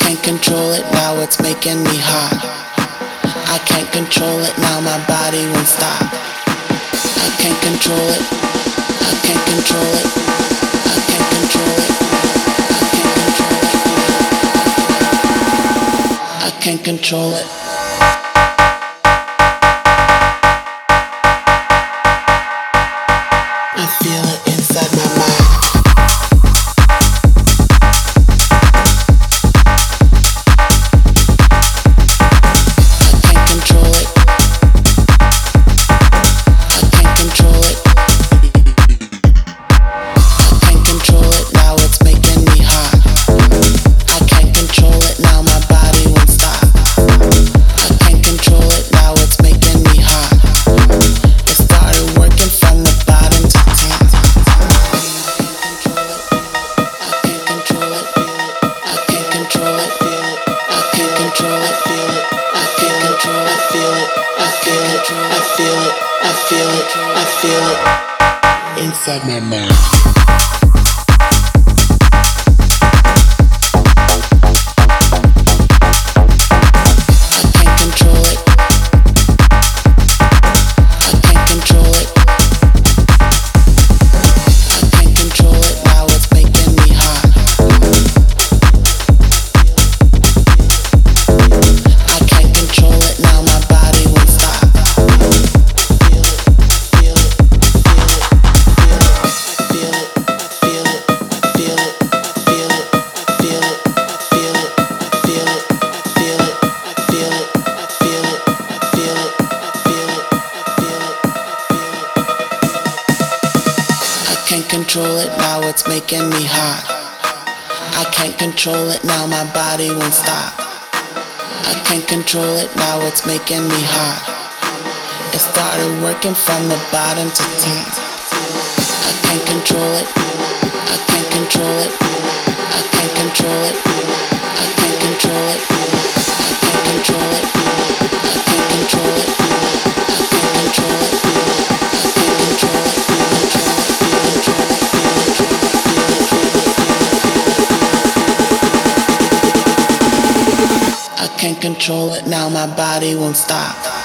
can't control it, now it's making me hot. I can't control it, now my body won't stop. I can't control it, I can't control it, I can't control it, I can't control it. I feel it inside my mind. I feel it inside my mind. Can't control it, now it's making me hot. I can't control it, now my body won't stop. I can't control it, now it's making me hot. It started working from the bottom to top. I can't control it, I can't control it, I can't control it, I can't control it, I can't control it, I can't control it, I can't control it, I can't control it, I can't control it, now my body won't stop.